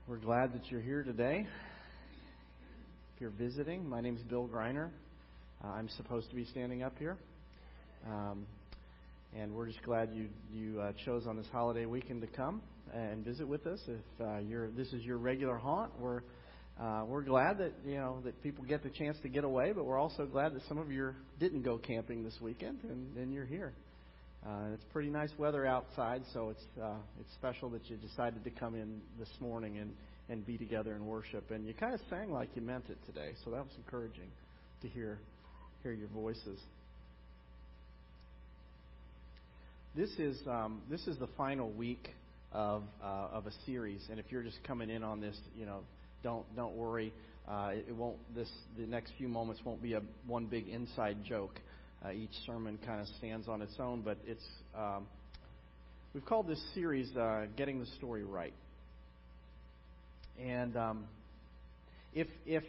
We're glad that you're here today. If you're visiting, my name is Bill Greiner. I'm supposed to be standing up here. And we're just glad you chose on this holiday weekend to come and visit with us. If this is your regular haunt, we're glad that that people get the chance to get away, but we're also glad that some of you didn't go camping this weekend and you're here. It's pretty nice weather outside, so it's special that you decided to come in this morning and be together and worship. And you kind of sang like you meant it today, so that was encouraging to hear your voices. This is the final week of a series, and if you're just coming in on this, don't worry. It won't. The next few moments won't be one big inside joke. Each sermon kind of stands on its own, but we've called this series "Getting the Story Right." And if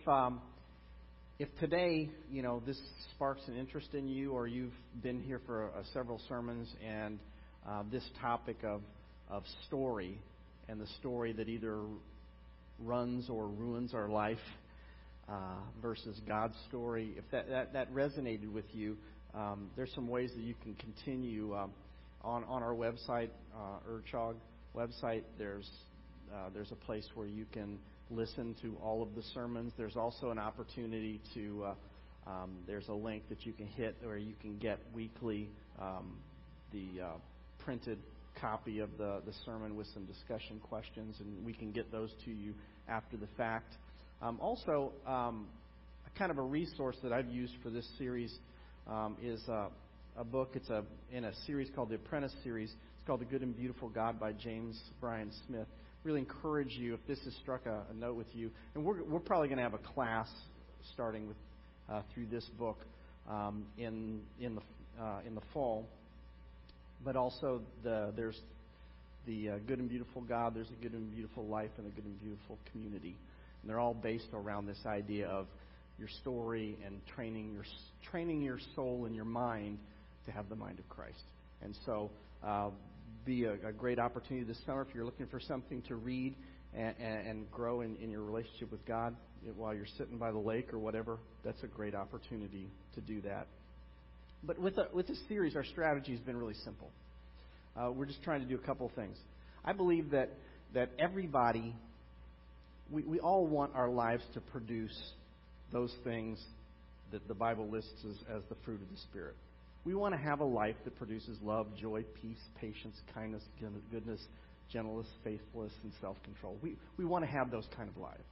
today this sparks an interest in you, or you've been here for several sermons, and this topic of story and the story that either runs or ruins our life versus God's story, if that resonated with you. There's some ways that you can continue on our website, Urchog website. There's a place where you can listen to all of the sermons. There's also an opportunity to there's a link that you can hit where you can get weekly the printed copy of the sermon with some discussion questions, and we can get those to you after the fact. Also, kind of a resource that I've used for this series is a book. It's in a series called the Apprentice series. It's called The Good and Beautiful God by James Bryan Smith. Really encourage you, if this has struck a note with you, and we're probably going to have a class starting with through this book in the fall. But also there's the Good and Beautiful God. There's a Good and Beautiful Life and a Good and Beautiful Community, and they're all based around this idea of your story and training your soul and your mind to have the mind of Christ. And so be a great opportunity this summer if you're looking for something to read and grow in your relationship with God while you're sitting by the lake or whatever. That's a great opportunity to do that. But with this series, our strategy has been really simple. We're just trying to do a couple of things. I believe that everybody, we all want our lives to produce those things that the Bible lists as the fruit of the Spirit. We want to have a life that produces love, joy, peace, patience, kindness, goodness, gentleness, faithfulness, and self-control. We want to have those kind of lives.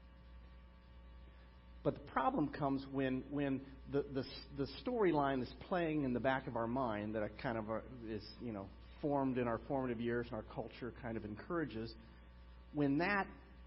But the problem comes when the storyline is playing in the back of our mind that kind of is formed in our formative years and our culture kind of encourages. When that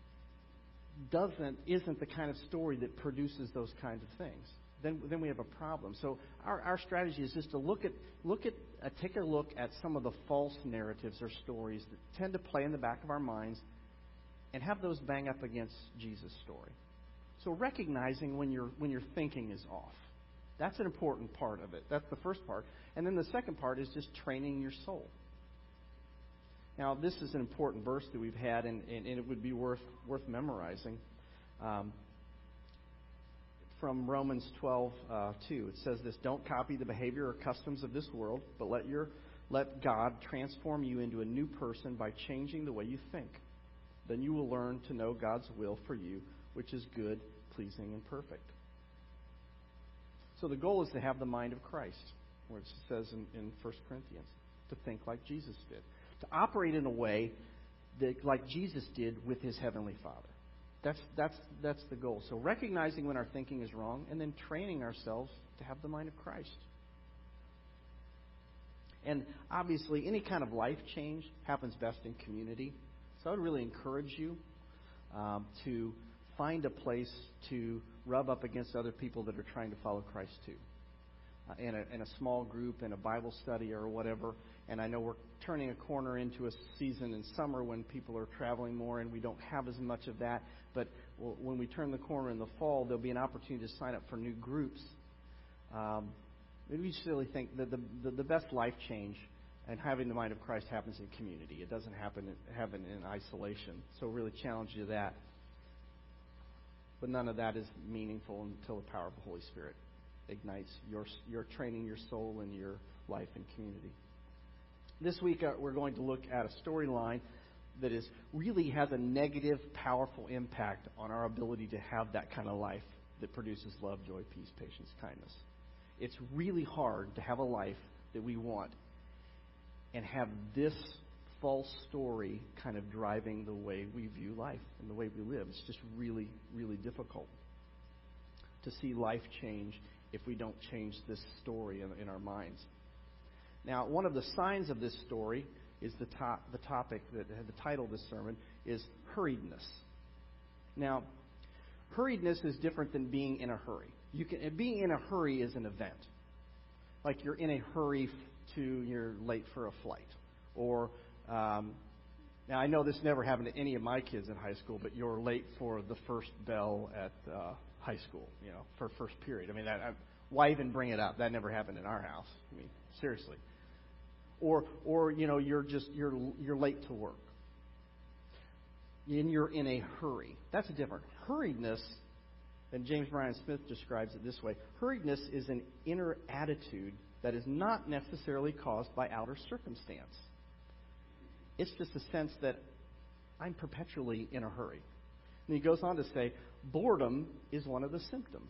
isn't the kind of story that produces those kinds of things, then we have a problem. So our strategy is just to take a look at some of the false narratives or stories that tend to play in the back of our minds and have those bang up against Jesus' story. So recognizing when your thinking is off. That's an important part of it. That's the first part. And then the second part is just training your soul. Now, this is an important verse that we've had, and it would be worth memorizing. From Romans 12:2, it says this: "Don't copy the behavior or customs of this world, but let God transform you into a new person by changing the way you think. Then you will learn to know God's will for you, which is good, pleasing, and perfect." So the goal is to have the mind of Christ, where it says in 1 Corinthians, to think like Jesus did, to operate in a way that like Jesus did with His Heavenly Father. That's the goal. So recognizing when our thinking is wrong, and then training ourselves to have the mind of Christ. And obviously, any kind of life change happens best in community. So I would really encourage you to find a place to rub up against other people that are trying to follow Christ too. In a small group, in a Bible study or whatever. And I know we're turning a corner into a season in summer when people are traveling more and we don't have as much of that. But when we turn the corner in the fall, there'll be an opportunity to sign up for new groups. Maybe we just really think that the best life change And having the mind of Christ happens in community. It doesn't happen in isolation. So really challenge you to that. But none of that is meaningful until the power of the Holy Spirit ignites your training, your soul, and your life in community. This week we're going to look at a storyline that really has a negative, powerful impact on our ability to have that kind of life that produces love, joy, peace, patience, kindness. It's really hard to have a life that we want and have this false story kind of driving the way we view life and the way we live. It's just really, really difficult to see life change if we don't change this story in our minds. Now, one of the signs of this story is the topic that had the title of this sermon is hurriedness. Now, hurriedness is different than being in a hurry. Being in a hurry is an event. Like you're in a hurry you're late for a flight. Or, now I know this never happened to any of my kids in high school, but you're late for the first bell at high school, for first period. I mean, why even bring it up? That never happened in our house. I mean, seriously. Or you're late to work. And you're in a hurry. That's different. Hurriedness, and James Bryan Smith describes it this way, hurriedness is an inner attitude that is not necessarily caused by outer circumstance. It's just a sense that I'm perpetually in a hurry. And he goes on to say, boredom is one of the symptoms.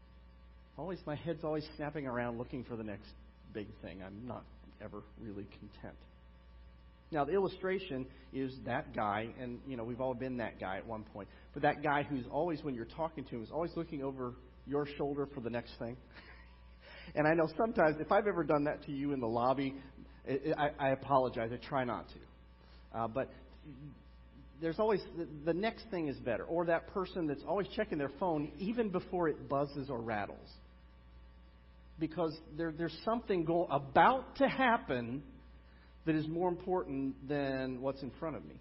My head's always snapping around looking for the next big thing. I'm not ever really content. Now, the illustration is that guy, and, we've all been that guy at one point. But that guy who's always, when you're talking to him, is always looking over your shoulder for the next thing. And I know sometimes, if I've ever done that to you in the lobby, I apologize. I try not to. But there's always, the next thing is better. Or that person that's always checking their phone even before it buzzes or rattles. Because there's something about to happen that is more important than what's in front of me.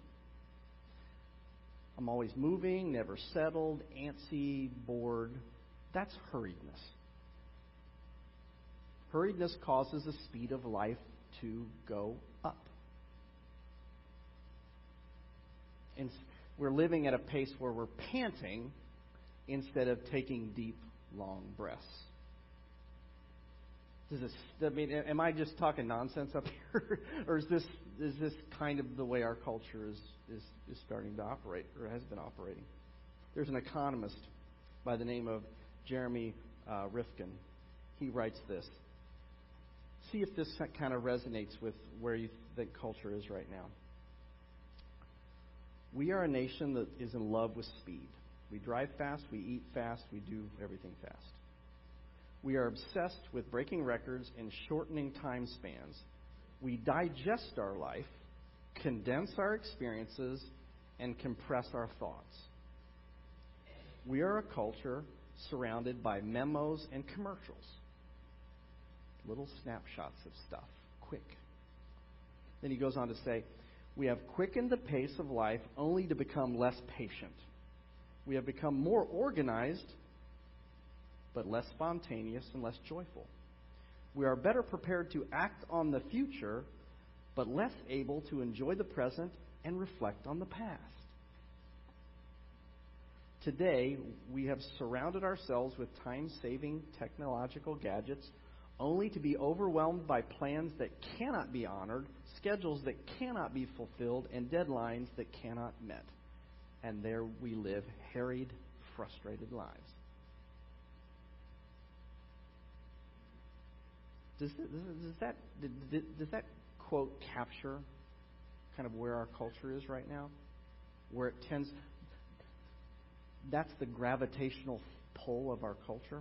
I'm always moving, never settled, antsy, bored. That's hurriedness. Hurriedness causes the speed of life to go up. And we're living at a pace where we're panting instead of taking deep, long breaths. Am I just talking nonsense up here? Or is this kind of the way our culture is starting to operate, or has been operating? There's an economist by the name of Jeremy Rifkin. He writes this. See if this kind of resonates with where you think culture is right now. We are a nation that is in love with speed. We drive fast, we eat fast, we do everything fast. We are obsessed with breaking records and shortening time spans. We digest our life, condense our experiences, and compress our thoughts. We are a culture surrounded by memos and commercials. Little snapshots of stuff, quick. Then he goes on to say, we have quickened the pace of life only to become less patient. We have become more organized, but less spontaneous and less joyful. We are better prepared to act on the future, but less able to enjoy the present and reflect on the past. Today, we have surrounded ourselves with time-saving technological gadgets only to be overwhelmed by plans that cannot be honored, schedules that cannot be fulfilled, and deadlines that cannot met. And there we live harried, frustrated lives. Does that quote capture kind of where our culture is right now? Where it tends, that's the gravitational pull of our culture?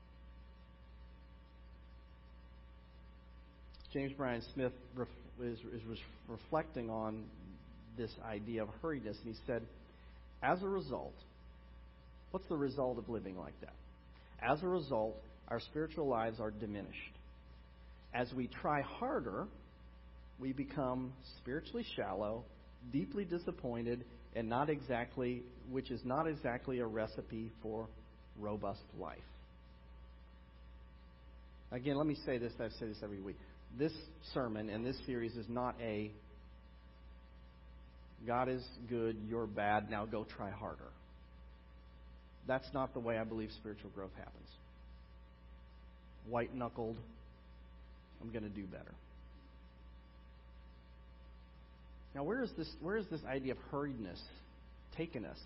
James Bryan Smith was reflecting on this idea of hurriedness, and he said, as a result, what's the result of living like that? As a result, our spiritual lives are diminished. As we try harder, we become spiritually shallow, deeply disappointed, and which is not exactly a recipe for robust life. Again, let me say this. I say this every week. this sermon and this series is not a God is good, you're bad, now go try harder. That's not the way I believe spiritual growth happens. White-knuckled, I'm going to do better. Now, where is this idea of hurriedness taken us?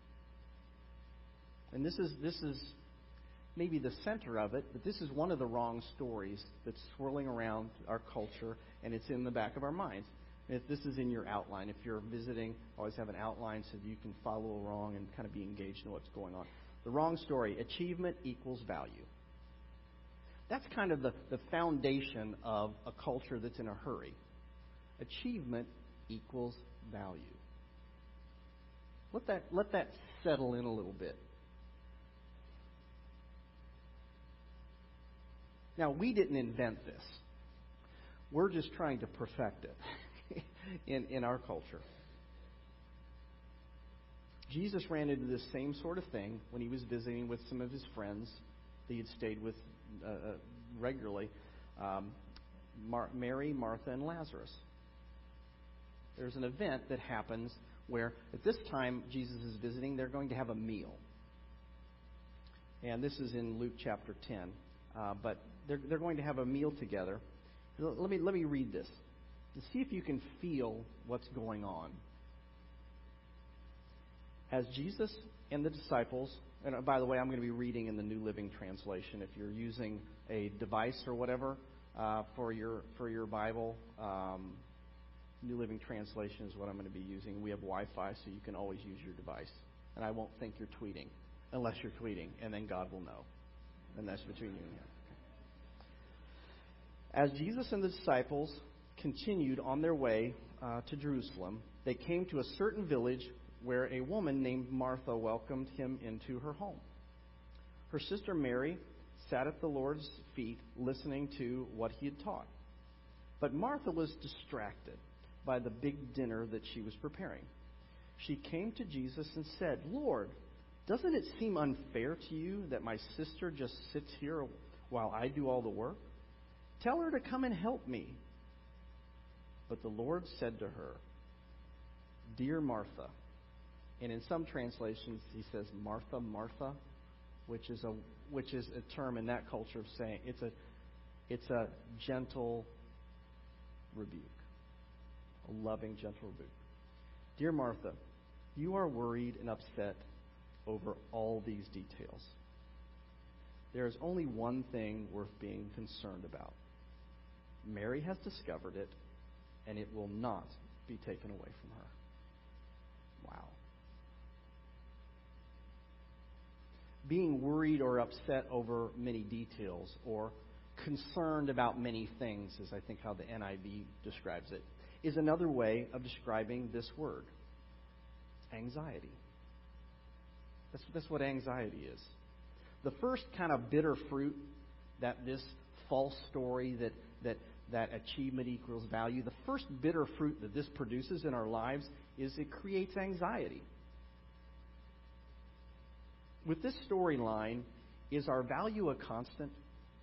And this is maybe the center of it, but this is one of the wrong stories that's swirling around our culture, and it's in the back of our minds. If this is in your outline, if you're visiting, always have an outline so that you can follow along and kind of be engaged in what's going on. The wrong story: achievement equals value. That's kind of the foundation of a culture that's in a hurry. Achievement equals value. Let that settle in a little bit. Now, we didn't invent this. We're just trying to perfect it in our culture. Jesus ran into this same sort of thing when he was visiting with some of his friends that he had stayed with regularly. Mary, Martha, and Lazarus. There's an event that happens where at this time Jesus is visiting, they're going to have a meal. And this is in Luke chapter 10. But they're going to have a meal together. Let me read this to see if you can feel what's going on. As Jesus and the disciples, and by the way, I'm going to be reading in the New Living Translation. If you're using a device or whatever for your Bible, New Living Translation is what I'm going to be using. We have Wi-Fi, so you can always use your device. And I won't think you're tweeting, unless you're tweeting, and then God will know. And that's between you and him. As Jesus and the disciples continued on their way to Jerusalem, they came to a certain village where a woman named Martha welcomed him into her home. Her sister Mary sat at the Lord's feet listening to what he had taught. But Martha was distracted by the big dinner that she was preparing. She came to Jesus and said, "Lord, doesn't it seem unfair to you that my sister just sits here while I do all the work? Tell her to come and help me." But the Lord said to her, "Dear Martha," and in some translations he says Martha, Martha, which is a term in that culture of saying it's a gentle rebuke, a loving, gentle rebuke. "Dear Martha, you are worried and upset over all these details. There is only one thing worth being concerned about. Mary has discovered it, and it will not be taken away from her." Wow. Being worried or upset over many details, or concerned about many things, is I think how the NIV describes it, is another way of describing this word: anxiety. That's what anxiety is. The first kind of bitter fruit that this false story that achievement equals value, the first bitter fruit that this produces in our lives is it creates anxiety. With this storyline, is our value a constant?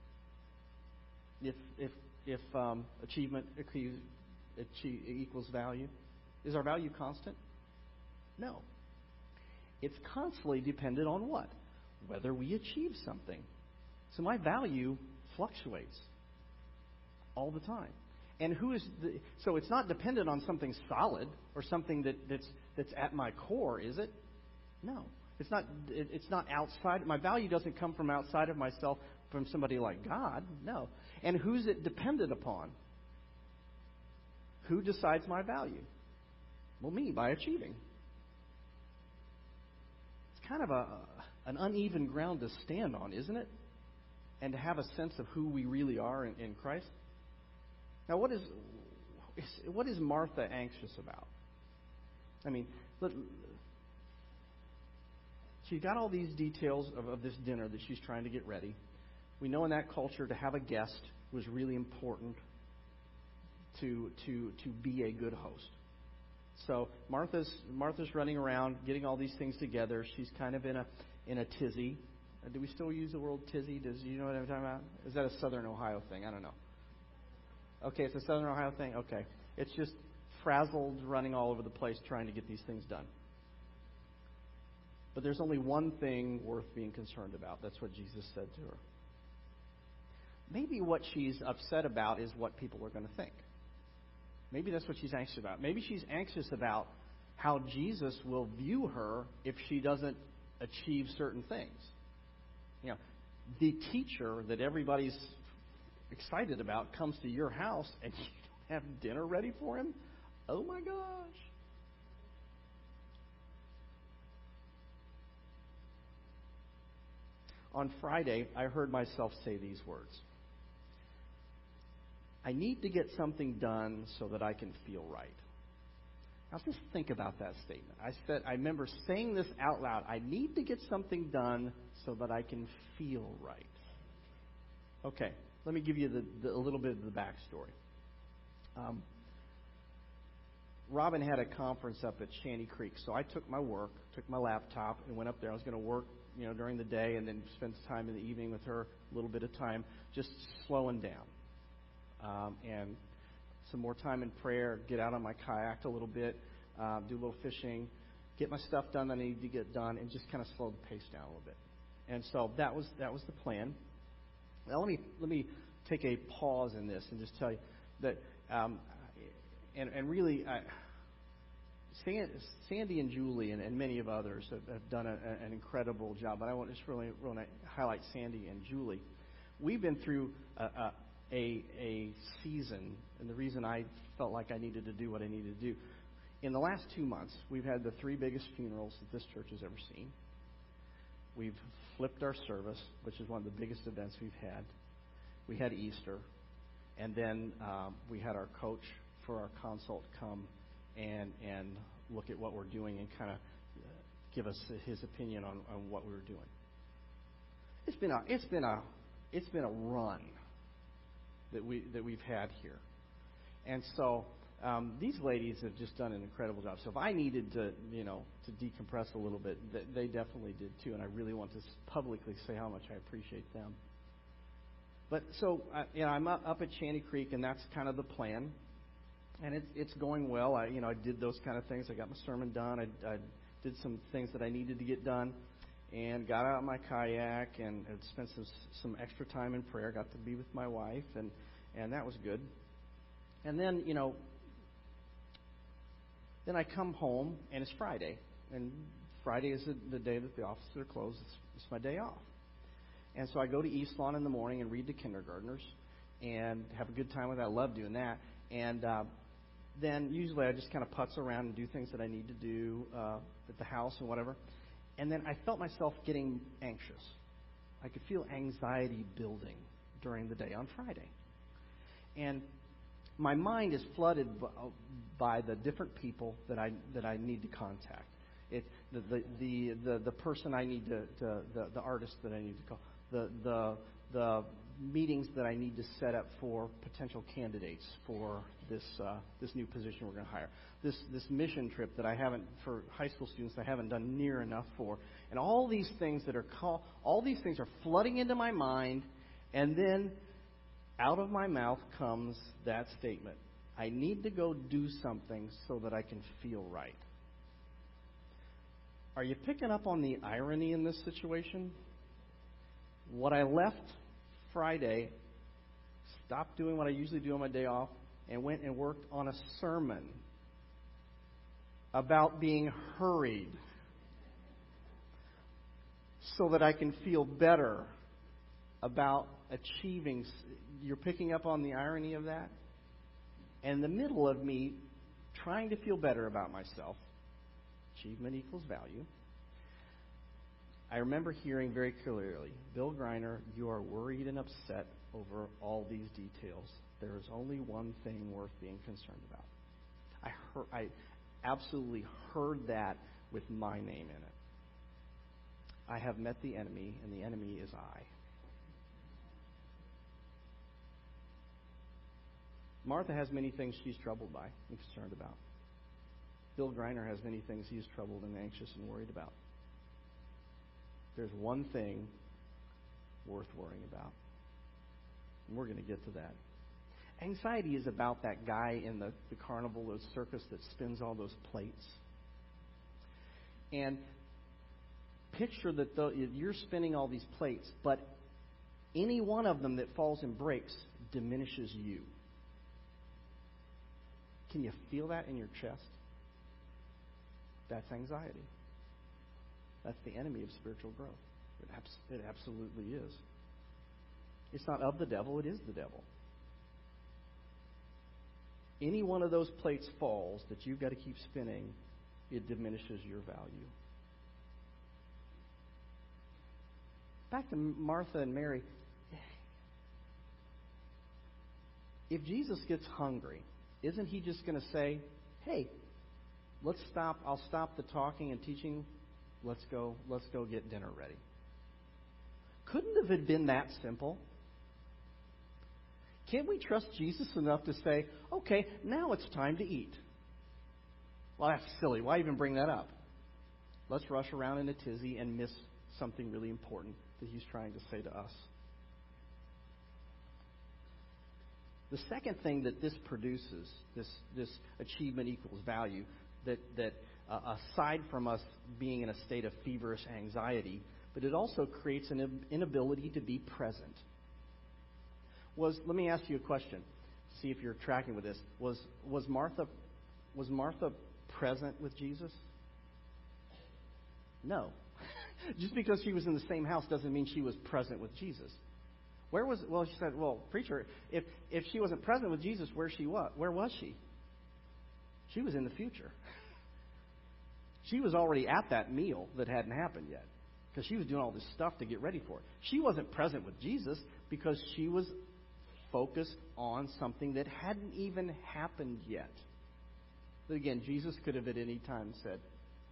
If achievement equals value, is our value constant? No. It's constantly dependent on what? Whether we achieve something. So my value fluctuates all the time. And so it's not dependent on something solid or something that's at my core, is it? No. It's not outside. My value doesn't come from outside of myself, from somebody like God. No. And who's it dependent upon? Who decides my value? Well, me, by achieving. It's kind of an uneven ground to stand on, isn't it? And to have a sense of who we really are in Christ. Now, what is Martha anxious about? I mean, she got all these details of this dinner that she's trying to get ready. We know in that culture to have a guest was really important to be a good host. So Martha's running around getting all these things together. She's kind of in a tizzy. Do we still use the word tizzy? Do you know what I'm talking about? Is that a Southern Ohio thing? I don't know. Okay, it's a Southern Ohio thing? Okay. It's just frazzled, running all over the place trying to get these things done. But there's only one thing worth being concerned about. That's what Jesus said to her. Maybe what she's upset about is what people are going to think. Maybe that's what she's anxious about. Maybe she's anxious about how Jesus will view her if she doesn't achieve certain things. You know, the teacher that everybody's excited about comes to your house and you don't have dinner ready for him? Oh my gosh. On Friday, I heard myself say these words. I need to get something done so that I can feel right. Now just think about that statement. I remember saying this out loud. I need to get something done so that I can feel right. Okay, let me give you a little bit of the backstory. Robin had a conference up at Shanty Creek, so I took my laptop, and went up there. I was going to work, during the day, and then spend time in the evening with her, a little bit of time, just slowing down, and some more time in prayer. Get out on my kayak a little bit, do a little fishing, get my stuff done that I need to get done, and just kind of slow the pace down a little bit. And so that was the plan. Now let me take a pause in this and just tell you that. And really, Sandy and Julie and many of others have done an incredible job. But I want to just really highlight Sandy and Julie. We've been through a season, and the reason I felt like I needed to do what I needed to do. In the last 2 months, we've had the 3 biggest funerals that this church has ever seen. We've flipped our service, which is one of the biggest events we've had. We had Easter, and then we had our coach for our consult come and look at what we're doing and kind of give us his opinion on what we were doing. It's been a run that we've had here, and so these ladies have just done an incredible job. So if I needed to decompress a little bit, they definitely did too, and I really want to publicly say how much I appreciate them. But so I'm up at Shanty Creek, and that's kind of the plan. And it's going well. I did those kind of things. I got my sermon done. I did some things that I needed to get done, and got out my kayak and spent some extra time in prayer. Got to be with my wife, and that was good. And then then I come home, and it's Friday, and Friday is the day that the offices are closed. It's my day off, and so I go to East Lawn in the morning and read to kindergartners, and have a good time with that. I love doing that, and then usually I just kind of putz around and do things that I need to do at the house and whatever. And then I felt myself getting anxious. I could feel anxiety building during the day on Friday. And my mind is flooded by the different people that I need to contact. The person I need the artist that I need to call, the meetings that I need to set up for potential candidates for this new position we're going to hire. This mission trip that I haven't, for high school students, I haven't done near enough for. And all these things all these things are flooding into my mind, and then out of my mouth comes that statement. I need to go do something so that I can feel right. Are you picking up on the irony in this situation? What I left Friday, stopped doing what I usually do on my day off, and went and worked on a sermon about being hurried so that I can feel better about achieving. You're picking up on the irony of that? And in the middle of me trying to feel better about myself, achievement equals value, I remember hearing very clearly, Bill Greiner, you are worried and upset over all these details. There is only one thing worth being concerned about. I absolutely heard that with my name in it. I have met the enemy, and the enemy is I. Martha has many things she's troubled by and concerned about. Bill Greiner has many things he's troubled and anxious and worried about. There's one thing worth worrying about. And we're going to get to that. Anxiety is about that guy in the carnival or circus that spins all those plates. And picture that you're spinning all these plates, but any one of them that falls and breaks diminishes you. Can you feel that in your chest? That's anxiety. That's the enemy of spiritual growth. It absolutely is. It's not of the devil, it is the devil. Any one of those plates falls that you've got to keep spinning, it diminishes your value. Back to Martha and Mary. If Jesus gets hungry, isn't he just going to say, hey, let's stop. I'll stop the talking and teaching. Let's go get dinner ready. Couldn't have been that simple? Can't we trust Jesus enough to say, okay, now it's time to eat? Well, that's silly. Why even bring that up? Let's rush around in a tizzy and miss something really important that he's trying to say to us. The second thing that this produces, this achievement equals value, that aside from us being in a state of feverish anxiety, but it also creates an inability to be present. Let me ask you a question. See if you're tracking with this. Was Martha present with Jesus? No. Just because she was in the same house doesn't mean she was present with Jesus. She said, well, preacher, if she wasn't present with Jesus, where was she? She was in the future. She was already at that meal that hadn't happened yet, because she was doing all this stuff to get ready for it. She wasn't present with Jesus because she was focused on something that hadn't even happened yet. But again, Jesus could have at any time said,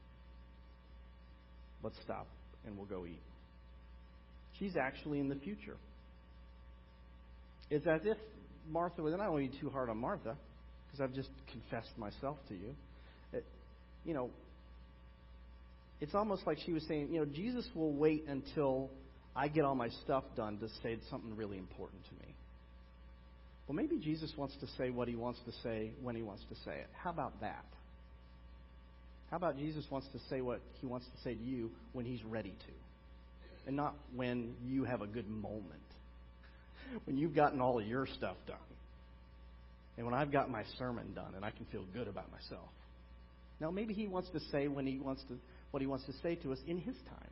let's stop and we'll go eat. She's actually in the future. It's as if Martha was, and I don't want to be too hard on Martha, because I've just confessed myself to you. It's almost like she was saying, Jesus will wait until I get all my stuff done to say something really important to me. Well, maybe Jesus wants to say what he wants to say when he wants to say it. How about that? How about Jesus wants to say what he wants to say to you when he's ready to, and not when you have a good moment, when you've gotten all of your stuff done, and when I've got my sermon done and I can feel good about myself. Now, maybe he wants to say what he wants to say to us in his time.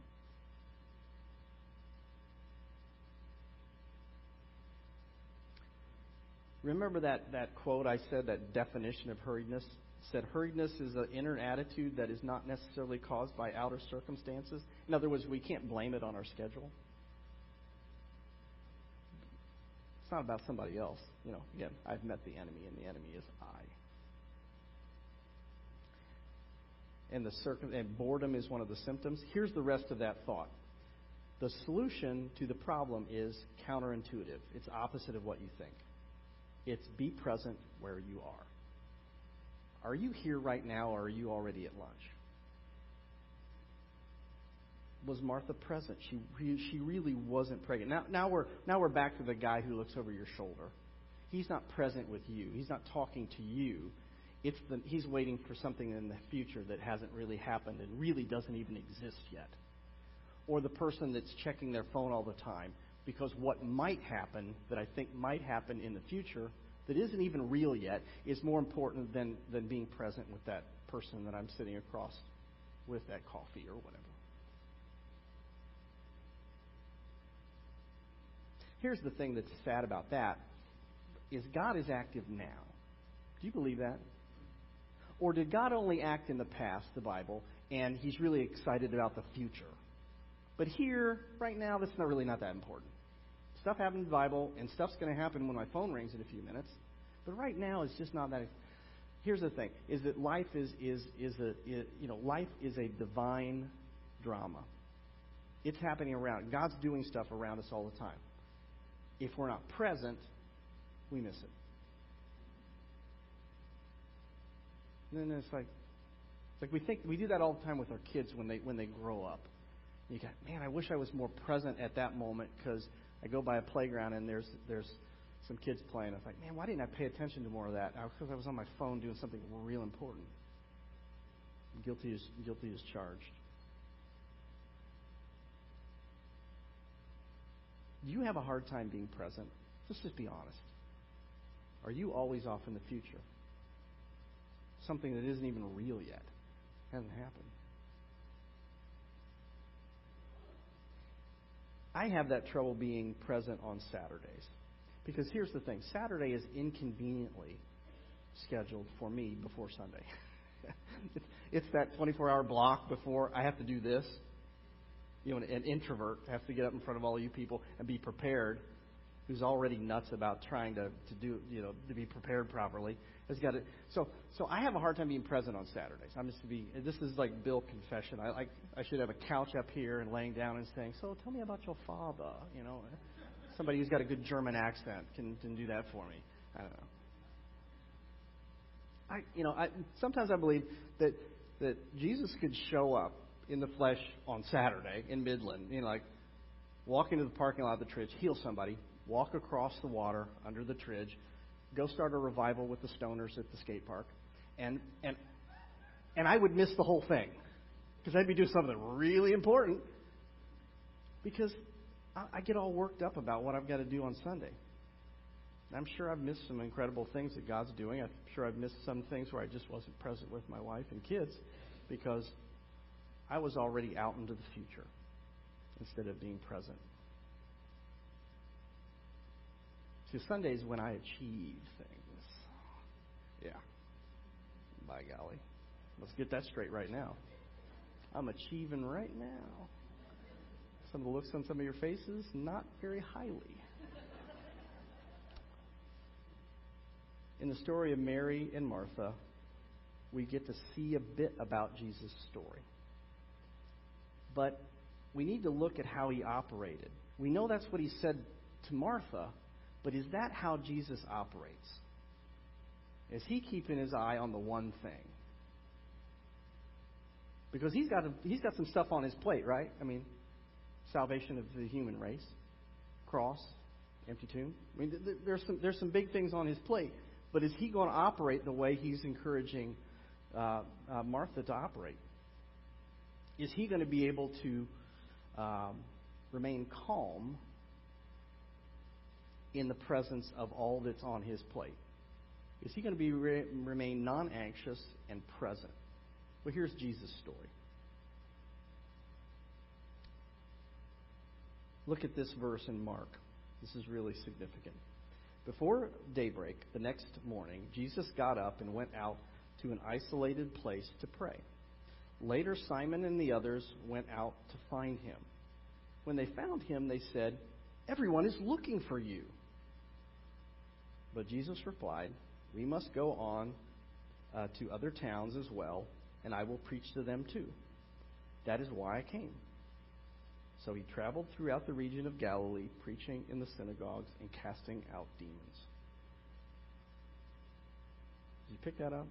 Remember that quote I said, that definition of hurriedness? It said hurriedness is an inner attitude that is not necessarily caused by outer circumstances. In other words, we can't blame it on our schedule. It's not about somebody else. Again, I've met the enemy, and the enemy is I. And boredom is one of the symptoms. Here's the rest of that thought. The solution to the problem is counterintuitive. It's opposite of what you think. It's be present where you are. Are you here right now, or are you already at lunch? Was Martha present? She really wasn't present. Now we're back to the guy who looks over your shoulder. He's not present with you. He's not talking to you. He's waiting for something in the future that hasn't really happened and really doesn't even exist yet. Or the person that's checking their phone all the time, because what might happen, that I think might happen in the future, that isn't even real yet, is more important than being present with that person that I'm sitting across with at coffee or whatever. Here's the thing that's sad about that, is God is active now. Do you believe that? Or did God only act in the past, the Bible, and he's really excited about the future? But here, right now, that's not that important. Stuff happened in the Bible, and stuff's going to happen when my phone rings in a few minutes. But right now, it's just not that. Here's the thing: is that life is a divine drama. It's happening around. God's doing stuff around us all the time. If we're not present, we miss it. And then it's like we do that all the time with our kids when they grow up. You go, man, I wish I was more present at that moment, because I go by a playground and there's some kids playing. I was like, man, why didn't I pay attention to more of that? Because I was on my phone doing something real important. Guilty as charged. Do you have a hard time being present? Let's just be honest. Are you always off in the future? Something that isn't even real yet. Hasn't happened. I have that trouble being present on Saturdays. Because here's the thing. Saturday is inconveniently scheduled for me before Sunday. It's that 24-hour block before I have to do this. You know, an introvert has to get up in front of all you people and be prepared, who's already nuts about trying to do, to be prepared properly. Has got to. So I have a hard time being present on Saturdays. This is like Bill confession. I should have a couch up here and laying down and saying, so tell me about your father. Somebody who's got a good German accent can do that for me. I don't know. Sometimes I believe that Jesus could show up in the flesh on Saturday in Midland, walk into the parking lot of the Tridge, heal somebody, walk across the water under the Tridge, go start a revival with the stoners at the skate park, and I would miss the whole thing because I'd be doing something really important because I get all worked up about what I've got to do on Sunday. I'm sure I've missed some incredible things that God's doing. I'm sure I've missed some things where I just wasn't present with my wife and kids because I was already out into the future instead of being present. See, Sunday's when I achieve things. Yeah. By golly. Let's get that straight right now. I'm achieving right now. Some of the looks on some of your faces, not very highly. In the story of Mary and Martha, we get to see a bit about Jesus' story. But we need to look at how he operated. We know that's what he said to Martha, but is that how Jesus operates? Is he keeping his eye on the one thing? Because he's got some stuff on his plate, right? Salvation of the human race, cross, empty tomb. There's some big things on his plate. But is he going to operate the way he's encouraging Martha to operate? Is he going to be able to remain calm in the presence of all that's on his plate? Is he going to remain non-anxious and present? Well, here's Jesus' story. Look at this verse in Mark. This is really significant. Before daybreak the next morning, Jesus got up and went out to an isolated place to pray. Later, Simon and the others went out to find him. When they found him, they said, "Everyone is looking for you." But Jesus replied, "We must go on to other towns as well, and I will preach to them too. That is why I came." So he traveled throughout the region of Galilee, preaching in the synagogues and casting out demons. Did you pick that up?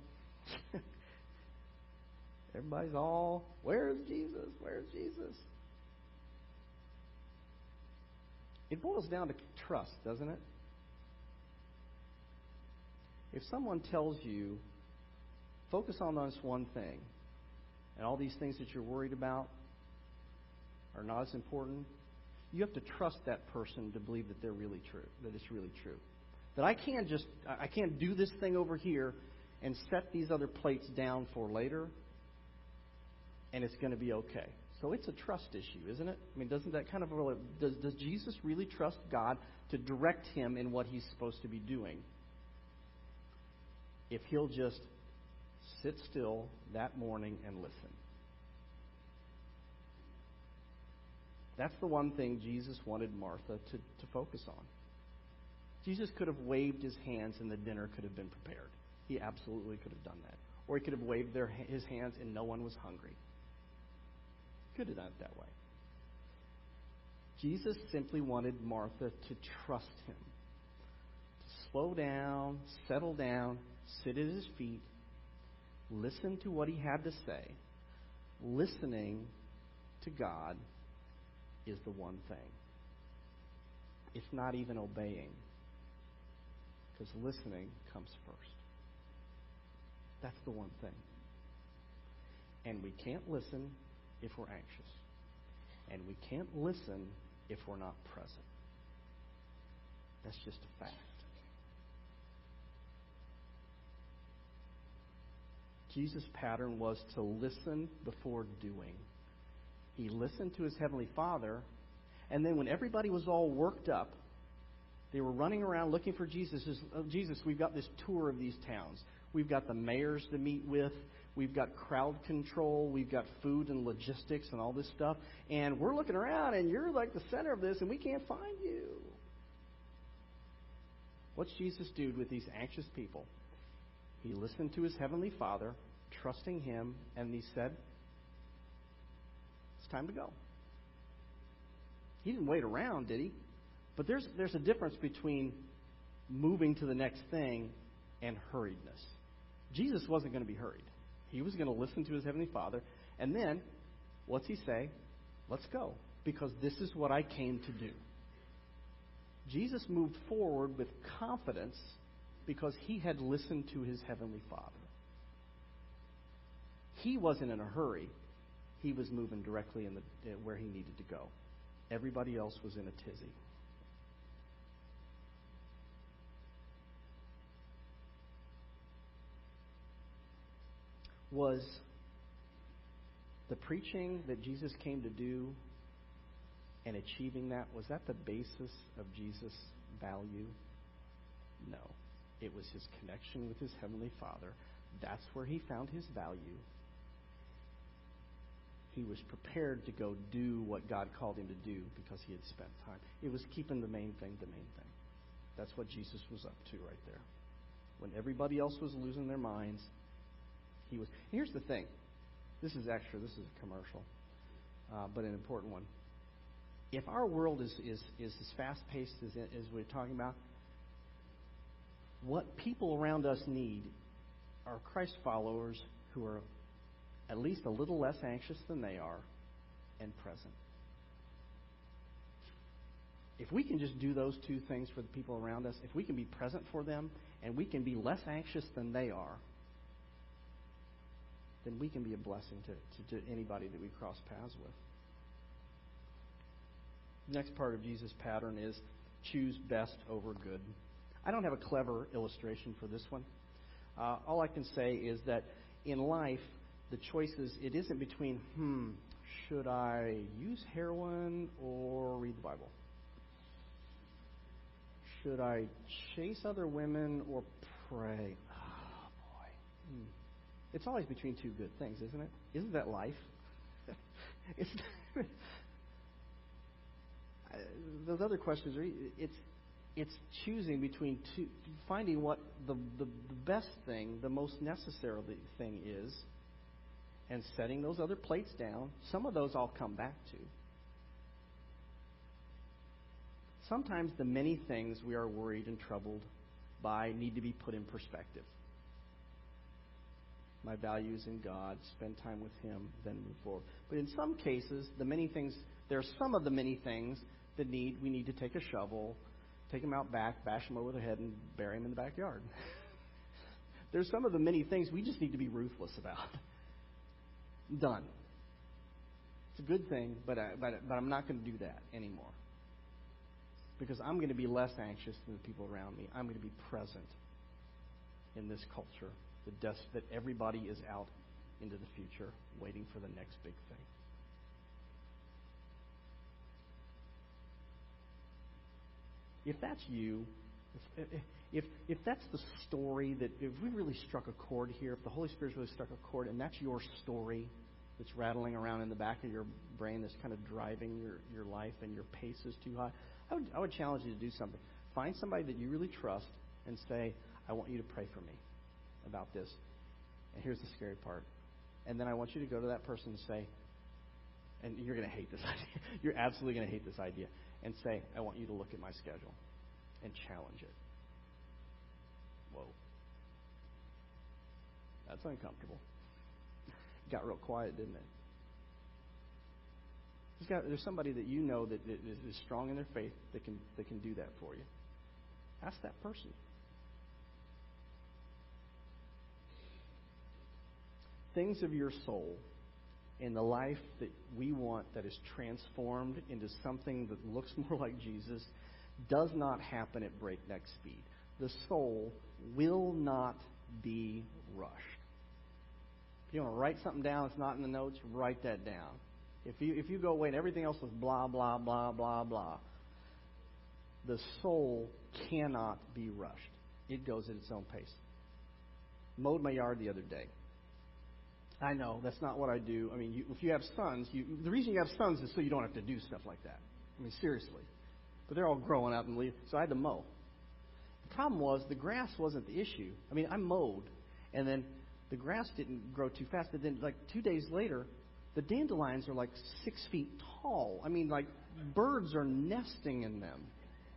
Everybody's all, where's Jesus? Where's Jesus? It boils down to trust, doesn't it? If someone tells you, focus on this one thing, and all these things that you're worried about are not as important, you have to trust that person to believe that they're really true, that it's really true. That I can't do this thing over here and set these other plates down for later, and it's going to be okay. So it's a trust issue, isn't it? Doesn't that kind of does Jesus really trust God to direct him in what he's supposed to be doing? If he'll just sit still that morning and listen. That's the one thing Jesus wanted Martha to focus on. Jesus could have waved his hands and the dinner could have been prepared. He absolutely could have done that. Or he could have waved his hands and no one was hungry. Could have done it that way. Jesus simply wanted Martha to trust him. To slow down, settle down, sit at his feet, listen to what he had to say. Listening to God is the one thing. It's not even obeying. because listening comes first. That's the one thing. And we can't listen if we're anxious. And we can't listen if we're not present. That's just a fact. Jesus' pattern was to listen before doing. He listened to his Heavenly Father, and then when everybody was all worked up, they were running around looking for Jesus. Jesus, we've got this tour of these towns. We've got the mayors to meet with. We've got crowd control. We've got food and logistics and all this stuff. And we're looking around, and you're like the center of this, and we can't find you. What's Jesus do with these anxious people? He listened to his Heavenly Father, trusting him, and he said, it's time to go. He didn't wait around, did he? But there's a difference between moving to the next thing and hurriedness. Jesus wasn't going to be hurried. He was going to listen to his Heavenly Father. And then, what's he say? Let's go, because this is what I came to do. Jesus moved forward with confidence because he had listened to his Heavenly Father. He wasn't in a hurry. He was moving directly in where he needed to go. Everybody else was in a tizzy. Was the preaching that Jesus came to do and achieving that, was that the basis of Jesus' value? No. It was his connection with his Heavenly Father. That's where he found his value. He was prepared to go do what God called him to do because he had spent time. It was keeping the main thing the main thing. That's what Jesus was up to right there. When everybody else was losing their minds, he was. Here's the thing. This is a commercial, but an important one. If our world is as fast-paced as we're talking about, what people around us need are Christ followers who are at least a little less anxious than they are and present. If we can just do those two things for the people around us, if we can be present for them and we can be less anxious than they are, then we can be a blessing to anybody that we cross paths with. The next part of Jesus' pattern is choose best over good. I don't have a clever illustration for this one. All I can say is that in life, the choices, it isn't between, should I use heroin or read the Bible? Should I chase other women or pray? Oh, boy. It's always between two good things, isn't it? Isn't that life? Those other questions are, it's choosing between two, finding what the best thing, the most necessary thing is, and setting those other plates down. Some of those I'll come back to. Sometimes the many things we are worried and troubled by need to be put in perspective. My value is in God, spend time with him, then move forward. But in some cases, there are some of the many things that we need to take a shovel, take them out back, bash them over the head, and bury them in the backyard. There's some of the many things we just need to be ruthless about. Done. It's a good thing, but I'm not going to do that anymore. Because I'm going to be less anxious than the people around me. I'm going to be present in this culture that everybody is out into the future waiting for the next big thing. If that's you, if that's the story, that if we really struck a chord here, if the Holy Spirit's really struck a chord, and that's your story that's rattling around in the back of your brain that's kind of driving your life and your pace is too high, I would challenge you to do something. Find somebody that you really trust and say, I want you to pray for me about this. And here's the scary part. And then I want you to go to that person and say, and you're going to hate this idea. You're absolutely going to hate this idea. And say, I want you to look at my schedule and challenge it. Whoa. That's uncomfortable. It got real quiet, didn't it? There's somebody that you know that is strong in their faith that can do that for you. Ask that person. things of your soul and the life that we want that is transformed into something that looks more like Jesus does not happen at breakneck speed. The soul will not be rushed. If you want to write something down that's not in the notes, write that down. If you go away and everything else is blah, blah, blah, blah, blah, the soul cannot be rushed. It goes at its own pace. Mowed my yard the other day. I know, that's not what I do. I mean, if you have sons, the reason you have sons is so you don't have to do stuff like that. I mean, seriously. But they're all growing up and leaving, so I had to mow. The problem was the grass wasn't the issue. I mean, I mowed, and then the grass didn't grow too fast. But then, like 2 days later, the dandelions are like 6 feet tall. I mean, like birds are nesting in them.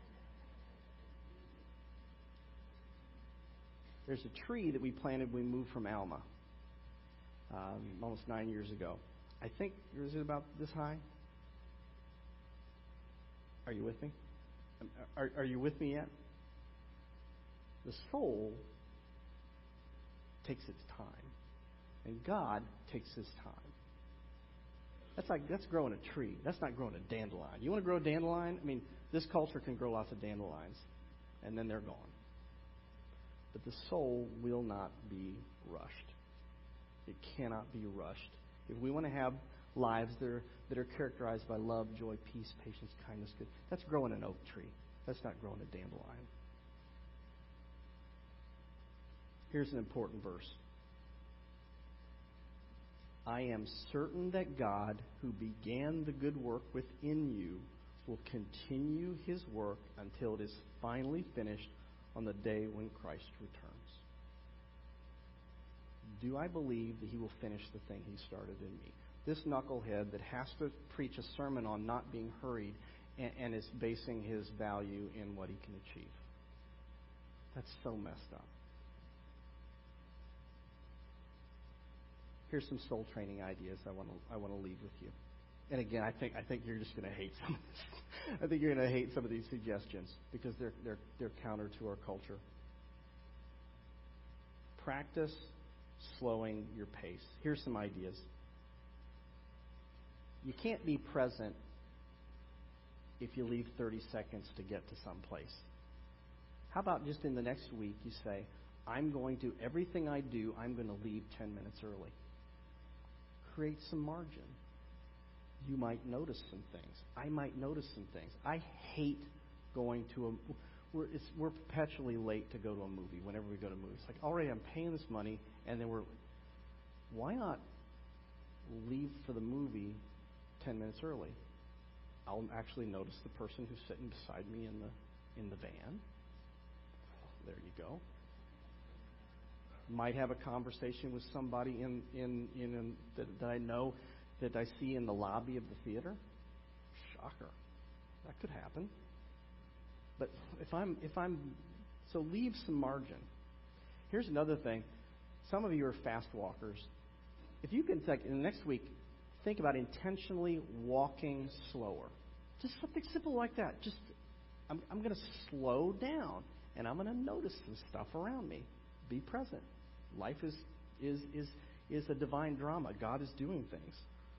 There's a tree that we planted when we moved from Alma almost 9 years ago. I think, is it about this high? Are you with me? Are you with me yet? The soul takes its time, and God takes His time. That's growing a tree. That's not growing a dandelion. You want to grow a dandelion? I mean, this culture can grow lots of dandelions, and then they're gone. But the soul will not be rushed. It cannot be rushed. If we want to have lives that are characterized by love, joy, peace, patience, kindness, good, that's growing an oak tree. That's not growing a dandelion. Here's an important verse. I am certain that God, who began the good work within you, will continue His work until it is finally finished on the day when Christ returns. Do I believe that He will finish the thing He started in me? This knucklehead that has to preach a sermon on not being hurried and is basing his value in what he can achieve. That's so messed up. Here's some soul training ideas I want to leave with you. And again, I think you're just going to hate some of this. I think you're going to hate some of these suggestions because they're counter to our culture. Practice slowing your pace. Here's some ideas. You can't be present if you leave 30 seconds to get to some place. How about just in the next week you say, everything I do, I'm going to leave 10 minutes early. Create some margin. You might notice some things. I might notice some things. I hate going to we're perpetually late to go to a movie whenever we go to movies. Like, already I'm paying this money, and then why not leave for the movie 10 minutes early? I'll actually notice the person who's sitting beside me in the van. There you go. Might have a conversation with somebody that I know that I see in the lobby of the theater. Shocker. That could happen. But so leave some margin. Here's another thing. Some of you are fast walkers. If you can in the next week, think about intentionally walking slower. Just something simple like that. I'm going to slow down, and I'm going to notice some stuff around me. Be present. Life is a divine drama. God is doing things.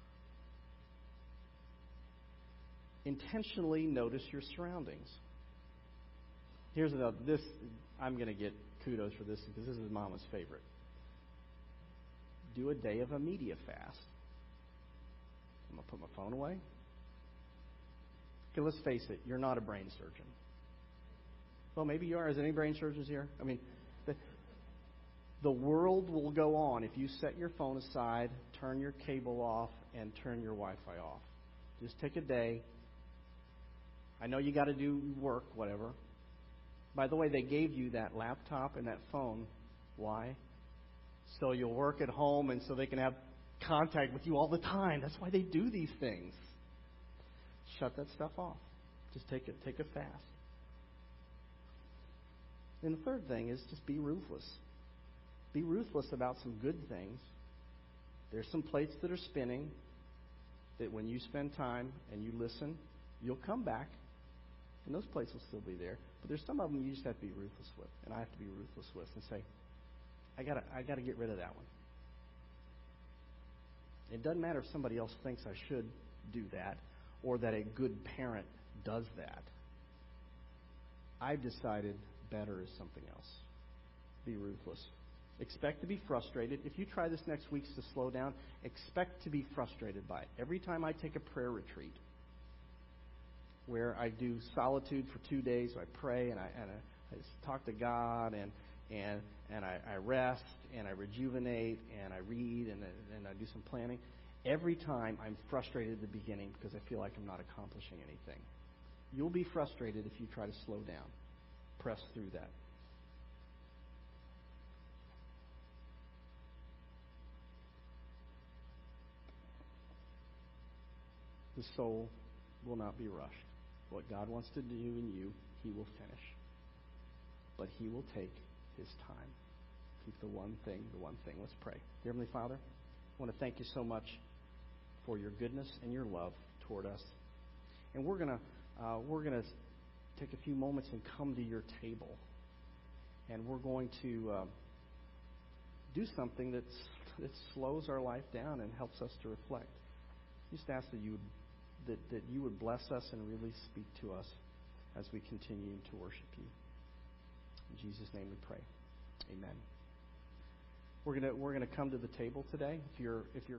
Intentionally notice your surroundings. Here's another. I'm going to get kudos for this because this is Mama's favorite. Do a day of a media fast. I'm going to put my phone away. Okay, let's face it. You're not a brain surgeon. Well, maybe you are. Is there any brain surgeons here? I mean, the world will go on if you set your phone aside, turn your cable off, and turn your Wi-Fi off. Just take a day. I know you got to do work, whatever. By the way, they gave you that laptop and that phone. Why? So you'll work at home and so they can have contact with you all the time. That's why they do these things. Shut that stuff off. Just take a fast. And the third thing is just be ruthless. Be ruthless about some good things. There's some plates that are spinning that when you spend time and you listen, you'll come back. And those places will still be there. But there's some of them you just have to be ruthless with. And I have to be ruthless with and say, I gotta get rid of that one. It doesn't matter if somebody else thinks I should do that or that a good parent does that. I've decided better is something else. Be ruthless. Expect to be frustrated. If you try this next week to slow down, expect to be frustrated by it. Every time I take a prayer retreat where I do solitude for 2 days, I pray and I talk to God and I rest and I rejuvenate and I read and I do some planning. Every time I'm frustrated at the beginning because I feel like I'm not accomplishing anything. You'll be frustrated if you try to slow down. Press through that. The soul will not be rushed. What God wants to do in you, He will finish. But He will take His time. Keep the one thing. Let's pray. Dear Heavenly Father, I want to thank you so much for your goodness and your love toward us. And we're gonna take a few moments and come to your table. And we're going to do something that slows our life down and helps us to reflect. Just ask that you would bless us and really speak to us as we continue to worship you. In Jesus' name we pray. Amen. We're gonna come to the table today. If you're